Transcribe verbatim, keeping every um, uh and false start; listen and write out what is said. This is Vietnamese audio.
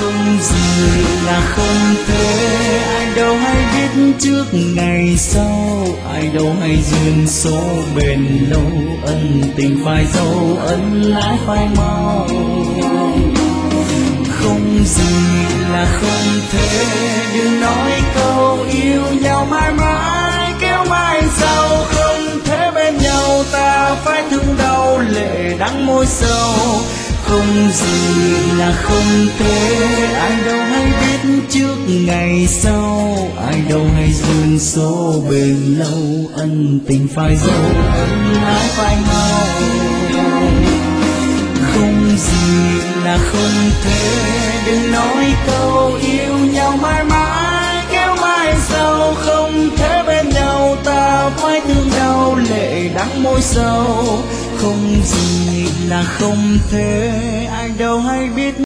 không gì là không thể, ai đâu hay biết trước ngày sau, ai đâu hay duyên số bền lâu, ân tình phải dấu ân lái phải mau. Không gì là không thể, đừng nói câu yêu nhau mãi mãi kéo mai sau, không thể bên nhau ta phải thương đau lệ đắng môi sâu. Không gì là không thể, ai đâu hay biết trước ngày sau, ai đâu hay duyên số bền lâu, ân tình phải dấu ân lái phải mau. Không gì là không thể, đừng nói câu yêu nhau mãi mãi kéo mai sau, không thể bên nhau ta phải thương đau lệ đắng môi sâu. Không gì là không thể, ai đâu hay biết